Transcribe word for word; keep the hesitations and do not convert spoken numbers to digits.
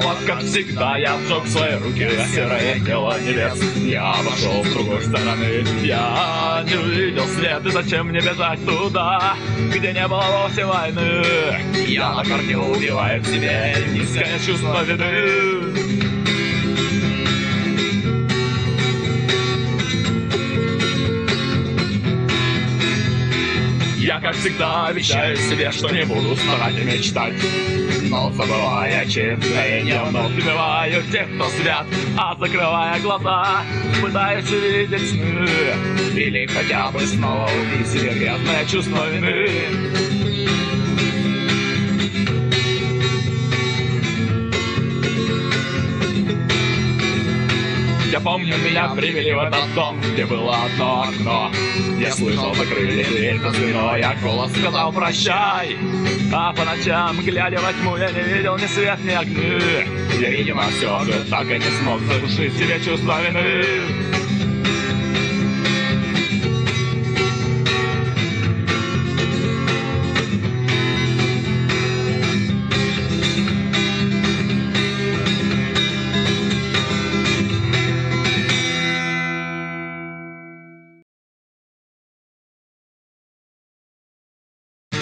вот как всегда я сжег свои руки, а серое тело небес. Я обошел с другой стороны, я не увидел след, и зачем мне бежать туда, где не было вовсе войны? Я на корню убиваю в себе низкое чувство вины. Я, как всегда, обещаю себе, что не буду старать и мечтать, но забывая честное, я вновь убиваю тех, кто свят, а закрывая глаза, пытаюсь увидеть сны, или хотя бы снова убить себе грязное чувство вины. Я помню, меня привели в этот дом, где было одно окно. Я слышал, закрыли дверь за спиной, а голос сказал прощай. А по ночам, глядя во тьму, я не видел ни свет, ни огни. Я, видимо, все же так и не смог задушить себе чувство вины.